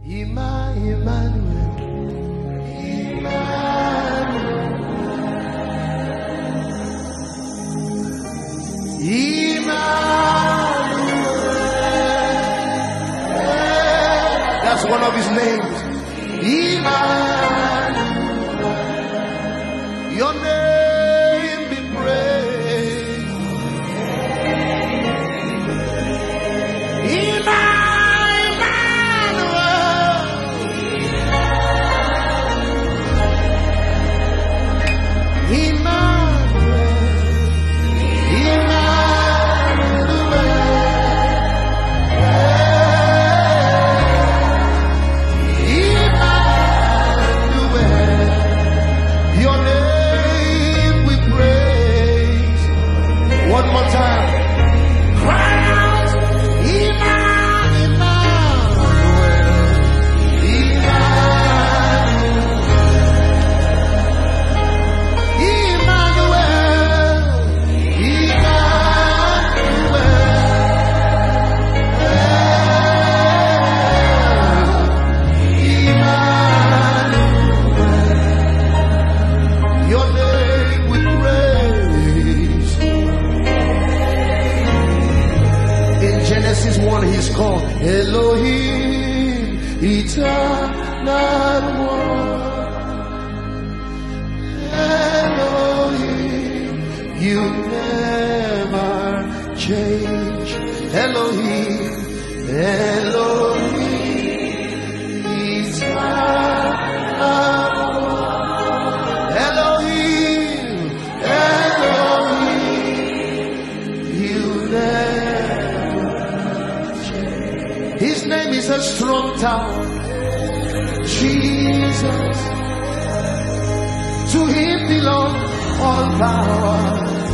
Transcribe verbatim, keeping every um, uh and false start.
Ima, Emmanuel, Emmanuel, Emmanuel. That's one of his names. Emmanuel. Your name be praised. Emmanuel. Genesis one, he's called Elohim, eternal one. Elohim, you never change. Elohim, Elohim, eternal one. Elohim, Elohim, you never. His name is a strong tower, Jesus. To him belong all power.